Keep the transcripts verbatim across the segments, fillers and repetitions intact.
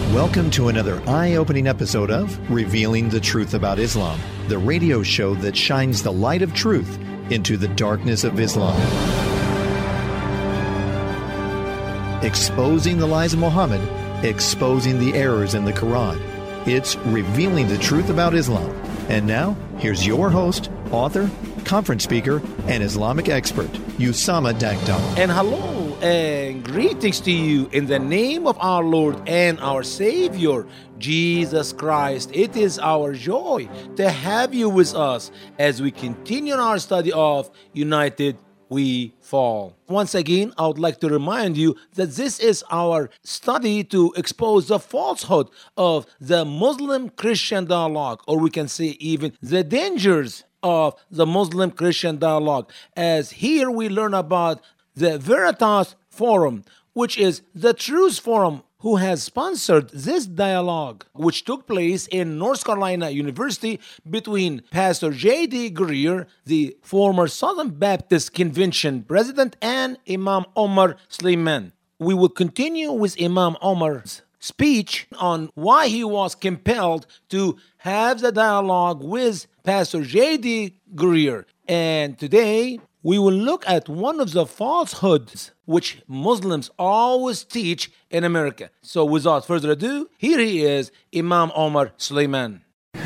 Welcome to another eye-opening episode of Revealing the Truth About Islam, the radio show that shines the light of truth into the darkness of Islam. Exposing the lies of Muhammad, exposing the errors in the Quran. It's Revealing the Truth About Islam. And now, here's your host, author, conference speaker, and Islamic expert, Usama Dagdar. And hello and greetings to you in the name of our Lord and our Savior, Jesus Christ. It is our joy to have you with us as we continue our study of United We Fall. Once again, I would like to remind you that this is our study to expose the falsehood of the Muslim-Christian dialogue, or we can say even the dangers of the Muslim-Christian dialogue, as here we learn about the Veritas Forum, which is the Truth Forum, who has sponsored this dialogue, which took place in North Carolina University between Pastor J D Greer, the former Southern Baptist Convention president, and Imam Omar Suleiman. We will continue with Imam Omar's speech on why he was compelled to have the dialogue with Pastor J D Greer. And today, we will look at one of the falsehoods which Muslims always teach in America. So without further ado, here he is, Imam Omar Suleiman.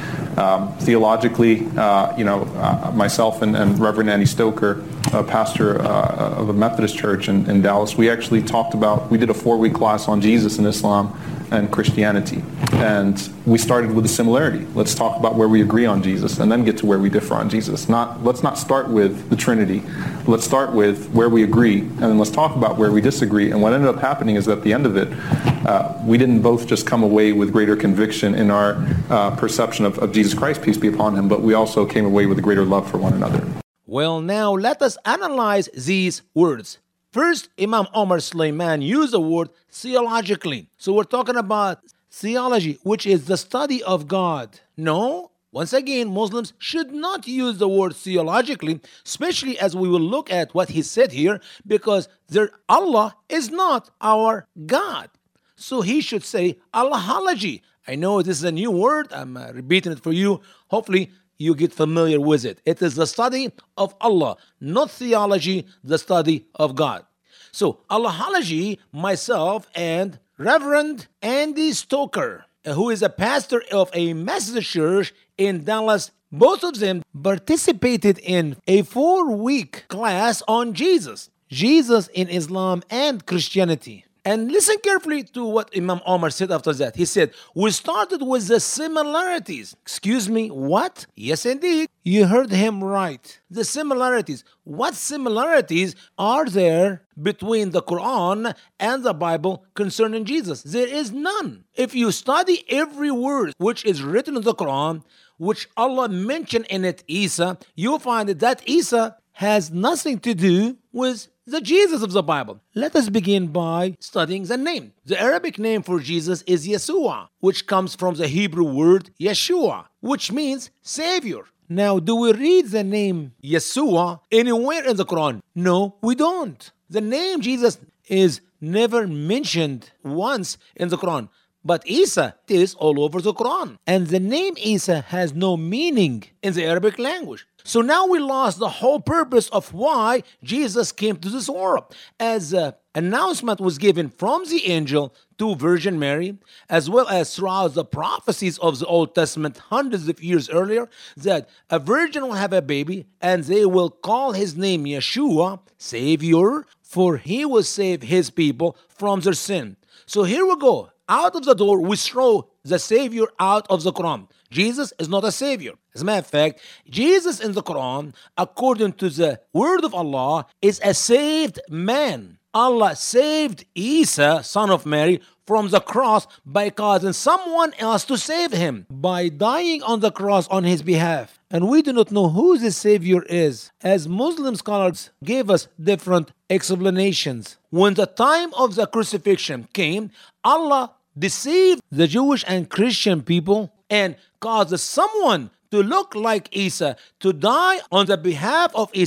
Um, theologically, uh, you know, uh, myself and, and Reverend Andy Stoker, a pastor uh, of a Methodist church in, in Dallas, we actually talked about, we did a four-week class on Jesus and Islam and Christianity. And we started with a similarity. Let's talk about where we agree on Jesus and then get to where we differ on Jesus. Not, let's not start with the Trinity. Let's start with where we agree, and then let's talk about where we disagree. And what ended up happening is at the end of it, uh, we didn't both just come away with greater conviction in our uh, perception of, of Jesus Christ, peace be upon him, but we also came away with a greater love for one another. Well, now let us analyze these words. First, Imam Omar Suleiman used the word theologically. So we're talking about theology, which is the study of God. No, once again, Muslims should not use the word theologically, especially as we will look at what he said here, because their Allah is not our God. So he should say Allahology. I know this is a new word. I'm uh, repeating it for you. Hopefully, you get familiar with it. It is the study of Allah, not theology, the study of God. So, Allahology, myself and Reverend Andy Stoker, who is a pastor of a Methodist church in Dallas, both of them participated in a four-week class on Jesus, Jesus in Islam and Christianity. And listen carefully to what Imam Omar said after that. He said, we started with the similarities. Excuse me, what? Yes, indeed. You heard him right. The similarities. What similarities are there between the Quran and the Bible concerning Jesus? There is none. If you study every word which is written in the Quran, which Allah mentioned in it Isa, you'll find that, that Isa has nothing to do with the Jesus of the Bible. Let us begin by studying the name. The Arabic name for Jesus is Yeshua, which comes from the Hebrew word Yeshua, which means Savior. Now, do we read the name Yeshua anywhere in the Quran? No, we don't. The name Jesus is never mentioned once in the Quran. But Isa is all over the Quran. And the name Isa has no meaning in the Arabic language. So now we lost the whole purpose of why Jesus came to this world. As an announcement was given from the angel to Virgin Mary, as well as throughout the prophecies of the Old Testament hundreds of years earlier, that a virgin will have a baby and they will call his name Yeshua, Savior, for he will save his people from their sin. So here we go. Out of the door, we throw the Savior out of the Quran. Jesus is not a Savior. As a matter of fact, Jesus in the Quran, according to the word of Allah, is a saved man. Allah saved Isa, son of Mary, from the cross by causing someone else to save him, by dying on the cross on his behalf. And we do not know who the Savior is, as Muslim scholars gave us different explanations. When the time of the crucifixion came, Allah deceived the Jewish and Christian people and caused someone to look like Isa, to die on the behalf of Isa,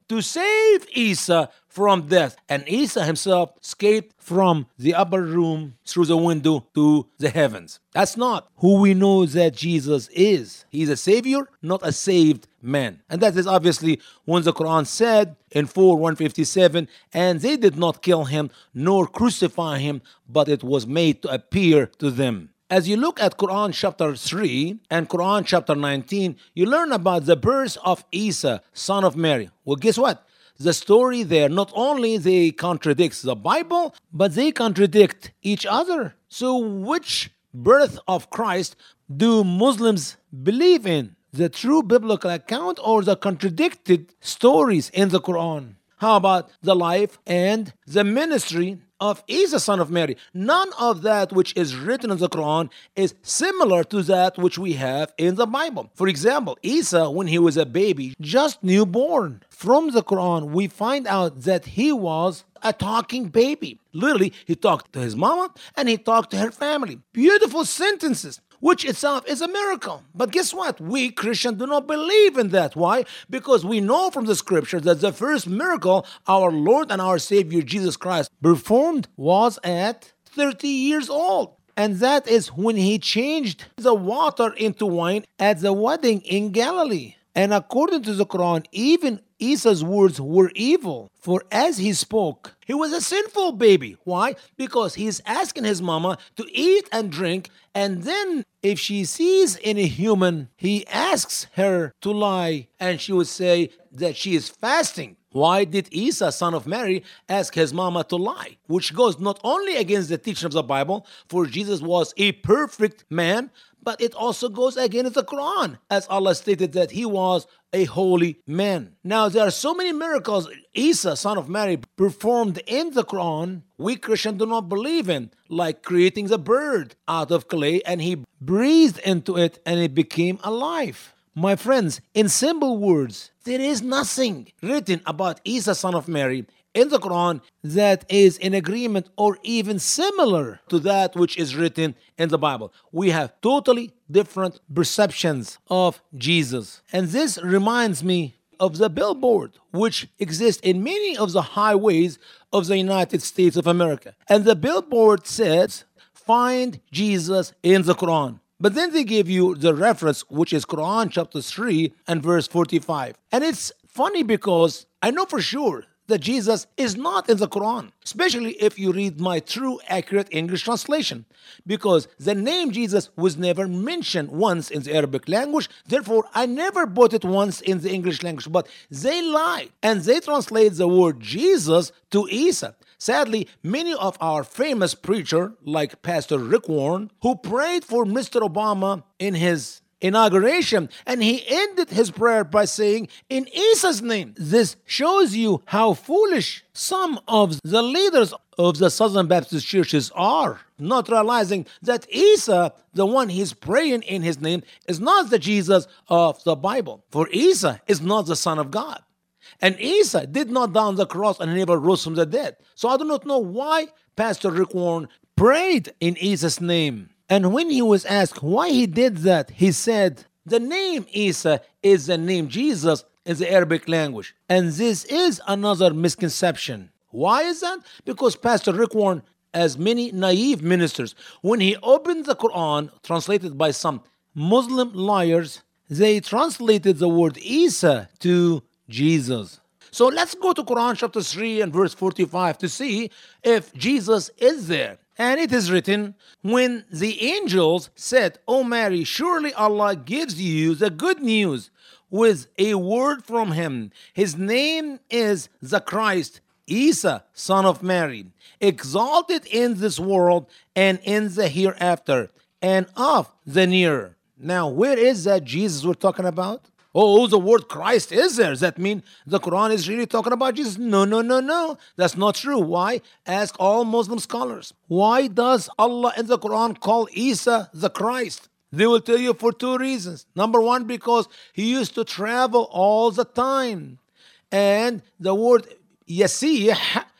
to save Isa from death. And Isa himself escaped from the upper room through the window to the heavens. That's not who we know that Jesus is. He's a savior, not a saved man. And that is obviously when the Quran said in four one fifty-seven, and they did not kill him nor crucify him, but it was made to appear to them. As you look at Quran chapter three and Quran chapter nineteen, you learn about the birth of Isa, son of Mary. Well, guess what? The story there, not only they contradicts the Bible, but they contradict each other. So which birth of Christ do Muslims believe in? The true biblical account or the contradicted stories in the Quran? How about the life and the ministry of Isa, son of Mary? None of that which is written in the Quran is similar to that which we have in the Bible. For example, Isa, when he was a baby, just newborn, from the Quran, we find out that he was a talking baby. Literally, he talked to his mama and he talked to her family. Beautiful sentences, which itself is a miracle. But guess what? We Christians do not believe in that. Why? Because we know from the scripture that the first miracle our Lord and our Savior Jesus Christ performed was at thirty years old. And that is when he changed the water into wine at the wedding in Galilee. And according to the Quran, even Isa's words were evil, for as he spoke, he was a sinful baby. Why? Because he's asking his mama to eat and drink, and then if she sees any human, he asks her to lie, and she would say that she is fasting. Why did Isa, son of Mary, ask his mama to lie? Which goes not only against the teaching of the Bible, for Jesus was a perfect man, but it also goes against the Quran, as Allah stated that he was a holy man. Now, there are so many miracles Isa, son of Mary, performed in the Quran, we Christians do not believe in, like creating the bird out of clay, and he breathed into it and it became alive. My friends, in simple words, there is nothing written about Isa, son of Mary, in the Quran that is in agreement or even similar to that which is written in the Bible. We have totally different perceptions of Jesus. And this reminds me of the billboard which exists in many of the highways of the United States of America. And the billboard says, "Find Jesus in the Quran." But then they give you the reference, which is Quran chapter three and verse forty-five. And it's funny because I know for sure that Jesus is not in the Quran, especially if you read my true, accurate English translation, because the name Jesus was never mentioned once in the Arabic language. Therefore, I never put it once in the English language, but they lie and they translate the word Jesus to Isa. Sadly, many of our famous preachers, like Pastor Rick Warren, who prayed for Mister Obama in his inauguration, and he ended his prayer by saying, "In Isa's name." This shows you how foolish some of the leaders of the Southern Baptist churches are, not realizing that Isa, the one he's praying in his name, is not the Jesus of the Bible. For Isa is not the Son of God. And Isa did not die on the cross and never rose from the dead. So I do not know why Pastor Rick Warren prayed in Isa's name. And when he was asked why he did that, he said, the name Isa is the name Jesus in the Arabic language. And this is another misconception. Why is that? Because Pastor Rick Warren, as many naive ministers, when he opened the Quran, translated by some Muslim liars, they translated the word Isa to Jesus. So let's go to Quran chapter three and verse forty-five to see if Jesus is there. And it is written, when the angels said, "O Mary, surely Allah gives you the good news with a word from him. His name is the Christ, Isa, son of Mary, exalted in this world and in the hereafter, and of the near." Now, where is that Jesus we're talking about? Oh, the word Christ is there. Does that mean the Quran is really talking about Jesus? No, no, no, no. That's not true. Why? Ask all Muslim scholars. Why does Allah in the Quran call Isa the Christ? They will tell you for two reasons. Number one, because he used to travel all the time. And the word Yasih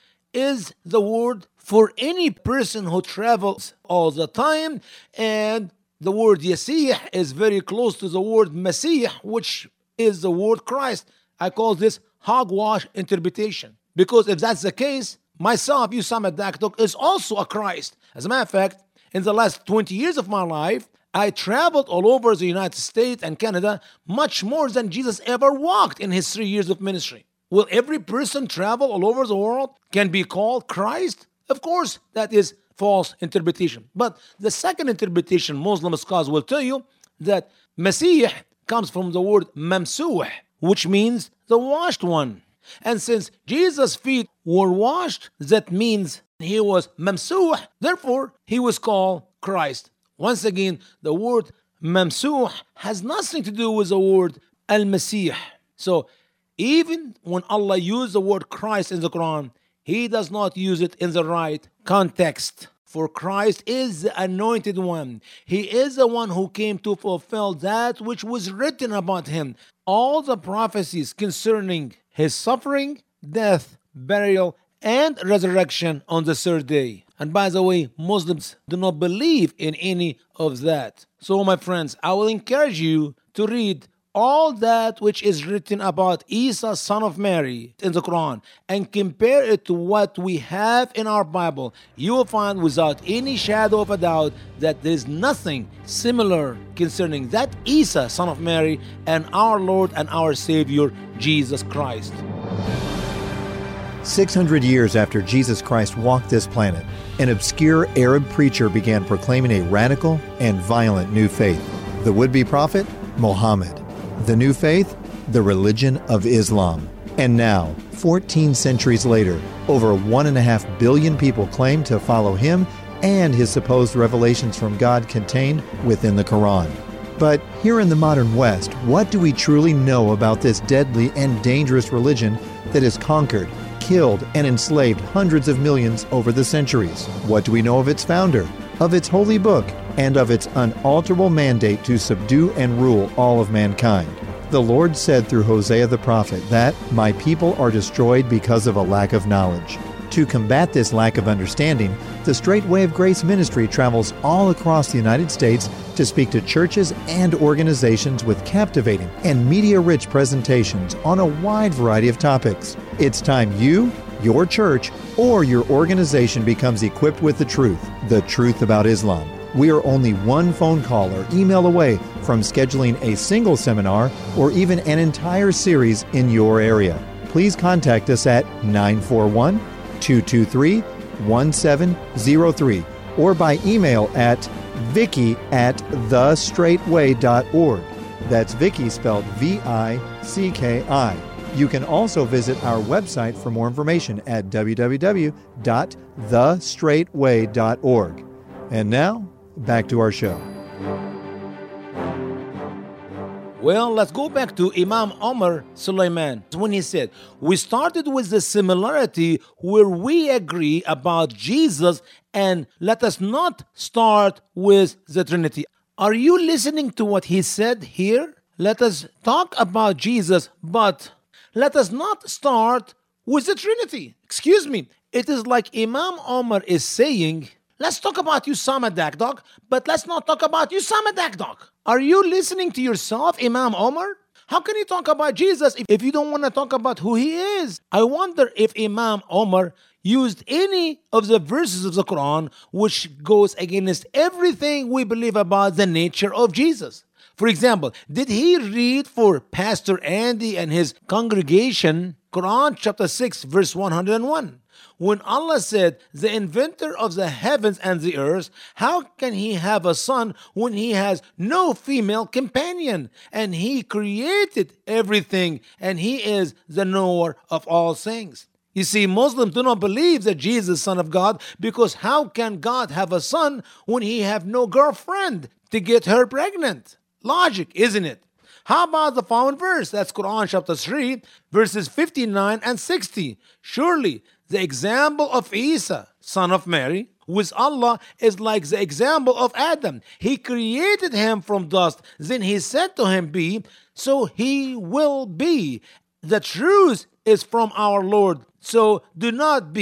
is the word for any person who travels all the time. And the word Yasih is very close to the word Masih, which is the word Christ. I call this hogwash interpretation. Because if that's the case, myself, Usama Dakdok, is also a Christ. As a matter of fact, in the last twenty years of my life, I traveled all over the United States and Canada much more than Jesus ever walked in his three years of ministry. Will every person travel all over the world can be called Christ? Of course, that is false interpretation. But the second interpretation, Muslim scholars will tell you that Masih comes from the word Mamsuh, which means the washed one. And since Jesus' feet were washed, that means he was Mamsuh, therefore he was called Christ. Once again, the word Mamsuh has nothing to do with the word Al-Masih. So, even when Allah used the word Christ in the Quran, He does not use it in the right context. For Christ is the anointed one. He is the one who came to fulfill that which was written about him. All the prophecies concerning his suffering, death, burial, and resurrection on the third day. And by the way, Muslims do not believe in any of that. So my friends, I will encourage you to read all that which is written about Isa, son of Mary, in the Quran, and compare it to what we have in our Bible. You will find without any shadow of a doubt that there is nothing similar concerning that Isa, son of Mary, and our Lord and our Savior, Jesus Christ. six hundred years after Jesus Christ walked this planet, an obscure Arab preacher began proclaiming a radical and violent new faith. The would-be prophet, Muhammad. The new faith, the religion of Islam. And now, fourteen centuries later, over one and a half billion people claim to follow him and his supposed revelations from God contained within the Quran. But here in the modern West, what do we truly know about this deadly and dangerous religion that has conquered, killed, and enslaved hundreds of millions over the centuries? What do we know of its founder, of its holy book, and of its unalterable mandate to subdue and rule all of mankind? The Lord said through Hosea the prophet that, "My people are destroyed because of a lack of knowledge." To combat this lack of understanding, the Straight Way of Grace Ministry travels all across the United States to speak to churches and organizations with captivating and media-rich presentations on a wide variety of topics. It's time you, your church, or your organization becomes equipped with the truth, the truth about Islam. We are only one phone call or email away from scheduling a single seminar or even an entire series in your area. Please contact us at nine four one, two two three, one seven zero three or by email at vicky at the straight way dot org. That's Vicky spelled V I C K I. You can also visit our website for more information at w w w dot the straight way dot org. And now, back to our show. Well, let's go back to Imam Omar Suleiman when he said, we started with the similarity where we agree about Jesus, and let us not start with the Trinity. Are you listening to what he said here? Let us talk about Jesus, but let us not start with the Trinity. Excuse me. It is like Imam Omar is saying, let's talk about Usama Dakdok, but let's not talk about Usama Dakdok. Are you listening to yourself, Imam Omar? How can you talk about Jesus if, if you don't want to talk about who he is? I wonder if Imam Omar used any of the verses of the Quran which goes against everything we believe about the nature of Jesus. For example, did he read for Pastor Andy and his congregation Quran chapter six verse one hundred one? When Allah said, the inventor of the heavens and the earth, how can he have a son when he has no female companion? And he created everything, and he is the knower of all things. You see, Muslims do not believe that Jesus is Son of God, because how can God have a son when he have no girlfriend to get her pregnant? Logic, isn't it? How about the following verse? That's Quran chapter three, verses fifty-nine and sixty. Surely, the example of Isa, son of Mary, with Allah is like the example of Adam. He created him from dust. Then he said to him, be, so he will be. The truth is from our Lord. So do not be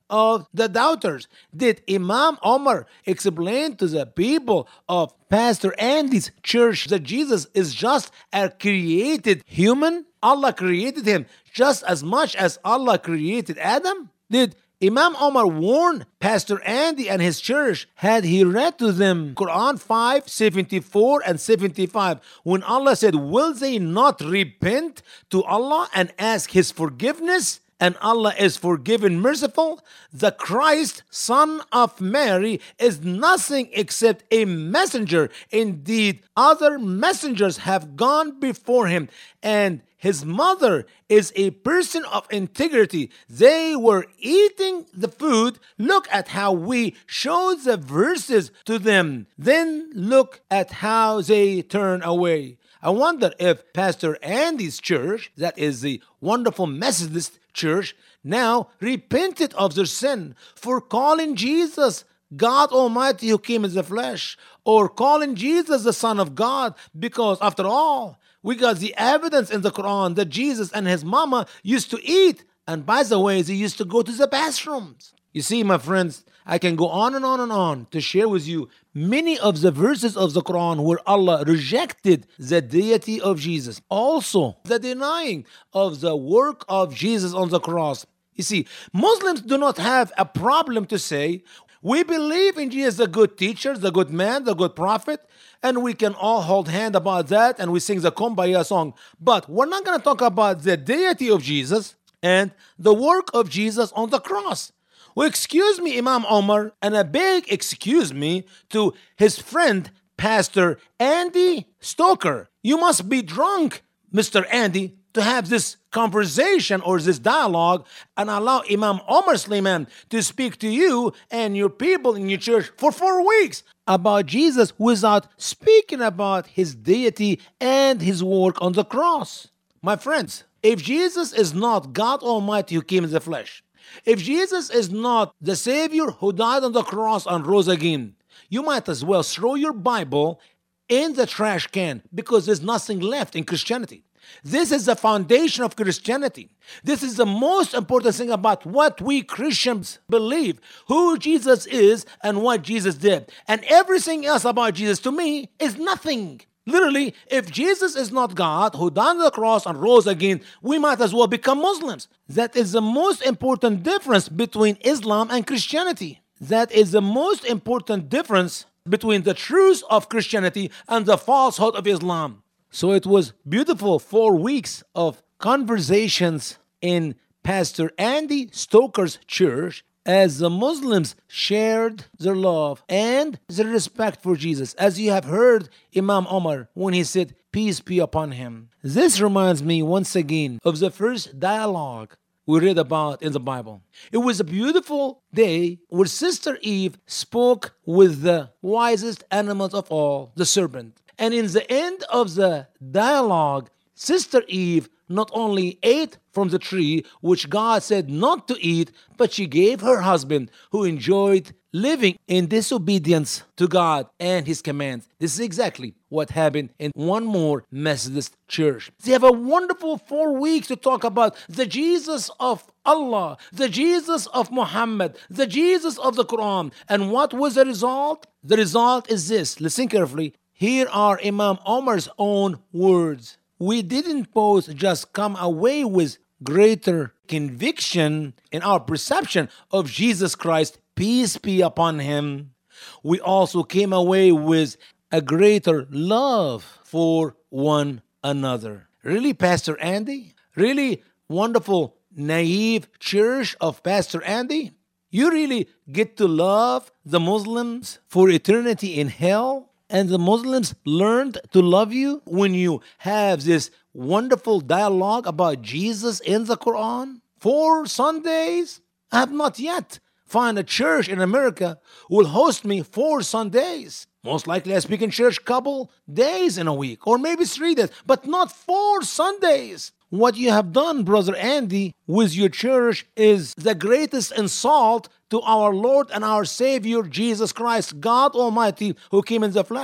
of the doubters. Did Imam Omar explain to the people of Pastor Andy's church that Jesus is just a created human? Allah created him just as much as Allah created Adam? Did Imam Omar warned Pastor Andy and his church, had he read to them Quran five seventy-four and seventy-five, when Allah said, will they not repent to Allah and ask his forgiveness? And Allah is forgiving, merciful. The Christ, son of Mary, is nothing except a messenger. Indeed, other messengers have gone before him, and his mother is a person of integrity. They were eating the food. Look at how we show the verses to them. Then look at how they turn away. I wonder if Pastor Andy's church, that is the wonderful Methodist church, now repented of their sin for calling Jesus God Almighty who came in the flesh, or calling Jesus the Son of God, because after all, we got the evidence in the Quran that Jesus and his mama used to eat. And by the way, they used to go to the bathrooms. You see, my friends, I can go on and on and on to share with you many of the verses of the Quran where Allah rejected the deity of Jesus. Also, the denying of the work of Jesus on the cross. You see, Muslims do not have a problem to say, we believe in Jesus, the good teacher, the good man, the good prophet, and we can all hold hand about that, and we sing the Kumbaya song. But we're not going to talk about the deity of Jesus and the work of Jesus on the cross. Well, excuse me, Imam Omar, and a big excuse me to his friend, Pastor Andy Stoker. You must be drunk, Mister Andy, to have this conversation or this dialogue and allow Imam Omar Suleiman to speak to you and your people in your church for four weeks about Jesus without speaking about his deity and his work on the cross. My friends, if Jesus is not God Almighty who came in the flesh, if Jesus is not the Savior who died on the cross and rose again, you might as well throw your Bible in the trash can, because there's nothing left in Christianity. This is the foundation of Christianity. This is the most important thing about what we Christians believe, who Jesus is and what Jesus did. And everything else about Jesus to me is nothing. Literally, if Jesus is not God who died on the cross and rose again, we might as well become Muslims. That is the most important difference between Islam and Christianity. That is the most important difference between the truth of Christianity and the falsehood of Islam. So it was beautiful four weeks of conversations in Pastor Andy Stoker's church as the Muslims shared their love and their respect for Jesus. As you have heard Imam Omar when he said, peace be upon him. This reminds me once again of the first dialogue we read about in the Bible. It was a beautiful day where Sister Eve spoke with the wisest animals of all, the serpent. And in the end of the dialogue, Sister Eve not only ate from the tree, which God said not to eat, but she gave her husband, who enjoyed living in disobedience to God and his commands. This is exactly what happened in one more Methodist church. They have a wonderful four weeks to talk about the Jesus of Allah, the Jesus of Muhammad, the Jesus of the Quran. And what was the result? The result is this. Listen carefully. Here are Imam Omar's own words. We didn't both just come away with greater conviction in our perception of Jesus Christ, peace be upon him. We also came away with a greater love for one another. Really, Pastor Andy? Really wonderful, naive church of Pastor Andy? You really get to love the Muslims for eternity in hell? And the Muslims learned to love you when you have this wonderful dialogue about Jesus in the Quran? Four Sundays? I have not yet found a church in America who will host me four Sundays. Most likely I speak in church a couple days in a week, or maybe three days, but not four Sundays. What you have done, Brother Andy, with your church is the greatest insult to our Lord and our Savior, Jesus Christ, God Almighty, who came in the flesh.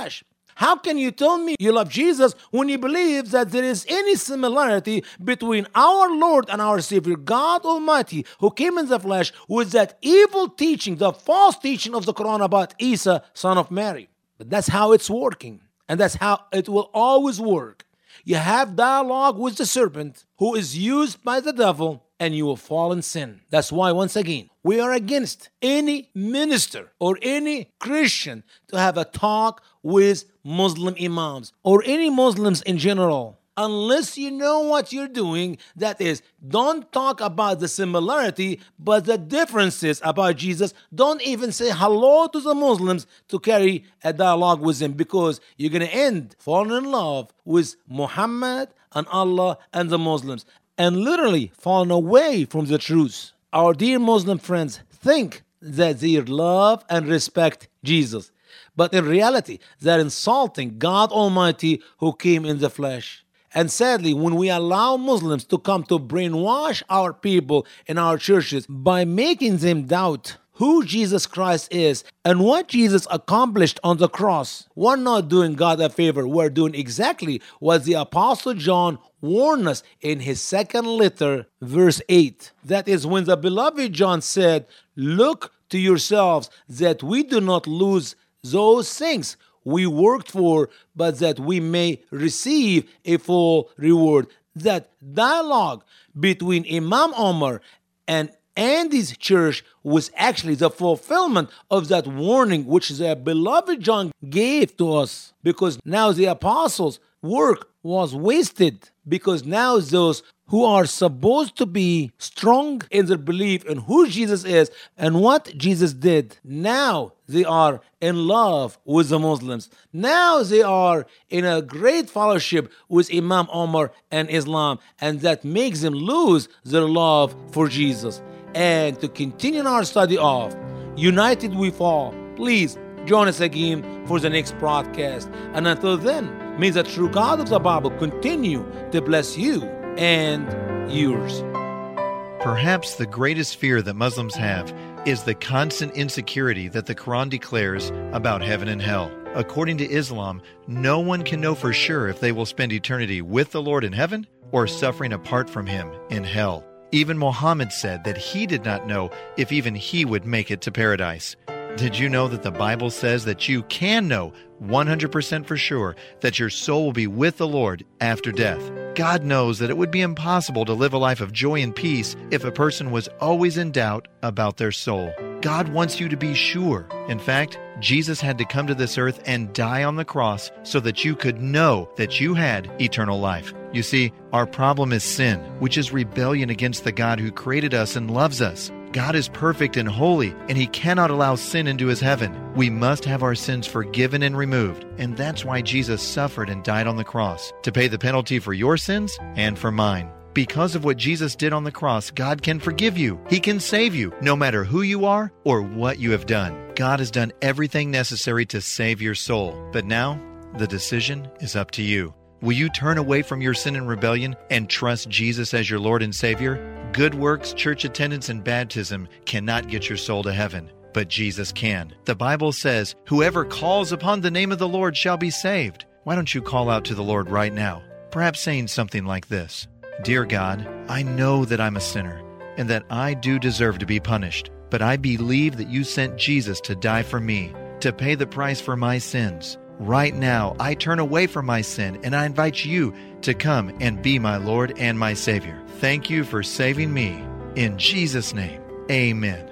How can you tell me you love Jesus when you believe that there is any similarity between our Lord and our Savior, God Almighty, who came in the flesh, with that evil teaching, the false teaching of the Quran about Isa, son of Mary? But that's how it's working, and that's how it will always work. You have dialogue with the serpent, who is used by the devil, and you will fall in sin. That's why, once again, we are against any minister or any Christian to have a talk with Muslim imams or any Muslims in general. Unless you know what you're doing, that is, don't talk about the similarity, but the differences about Jesus. Don't even say hello to the Muslims to carry a dialogue with them, because you're going to end falling in love with Muhammad and Allah and the Muslims, and literally falling away from the truth. Our dear Muslim friends think that they love and respect Jesus, but in reality, they're insulting God Almighty who came in the flesh. And sadly, when we allow Muslims to come to brainwash our people in our churches by making them doubt who Jesus Christ is and what Jesus accomplished on the cross, we're not doing God a favor. We're doing exactly what the Apostle John warned us in his second letter, verse eight. That is when the beloved John said, "Look to yourselves that we do not lose those things we worked for, but that we may receive a full reward." That dialogue between Imam Omar and Andy's church was actually the fulfillment of that warning which the beloved John gave to us, because now the apostles' work was wasted, because now those who are supposed to be strong in their belief in who Jesus is and what Jesus did, now they are in love with the Muslims. Now they are in a great fellowship with Imam Omar and Islam, and that makes them lose their love for Jesus. And to continue our study of United We Fall, please join us again for the next broadcast. And until then, may the true God of the Bible continue to bless you and yours. Perhaps the greatest fear that Muslims have is the constant insecurity that the Quran declares about heaven and hell. According to Islam, no one can know for sure if they will spend eternity with the Lord in heaven or suffering apart from Him in hell. Even Muhammad said that he did not know if even he would make it to paradise. Did you know that the Bible says that you can know one hundred percent for sure that your soul will be with the Lord after death? God knows that it would be impossible to live a life of joy and peace if a person was always in doubt about their soul. God wants you to be sure. In fact, Jesus had to come to this earth and die on the cross so that you could know that you had eternal life. You see, our problem is sin, which is rebellion against the God who created us and loves us. God is perfect and holy, and He cannot allow sin into His heaven. We must have our sins forgiven and removed, and that's why Jesus suffered and died on the cross, to pay the penalty for your sins and for mine. Because of what Jesus did on the cross, God can forgive you. He can save you, no matter who you are or what you have done. God has done everything necessary to save your soul. But now, the decision is up to you. Will you turn away from your sin and rebellion and trust Jesus as your Lord and Savior? Good works, church attendance, and baptism cannot get your soul to heaven, but Jesus can. The Bible says, "Whoever calls upon the name of the Lord shall be saved." Why don't you call out to the Lord right now? Perhaps saying something like this: "Dear God, I know that I'm a sinner and that I do deserve to be punished, but I believe that you sent Jesus to die for me, to pay the price for my sins. Right now, I turn away from my sin and I invite you to come and be my Lord and my Savior. Thank you for saving me. In Jesus' name, amen."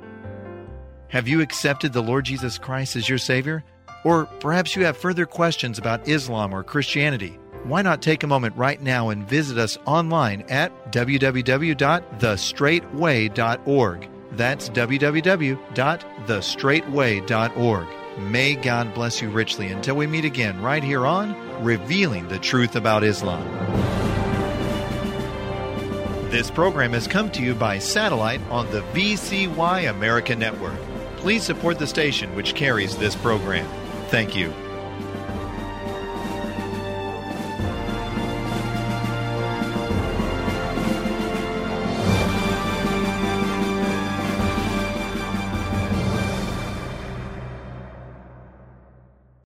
Have you accepted the Lord Jesus Christ as your Savior? Or perhaps you have further questions about Islam or Christianity. Why not take a moment right now and visit us online at w w w dot the straight way dot org. That's w w w dot the straight way dot org. May God bless you richly until we meet again right here on Revealing the Truth About Islam. This program has come to you by satellite on the V C Y America Network. Please support the station which carries this program. Thank you.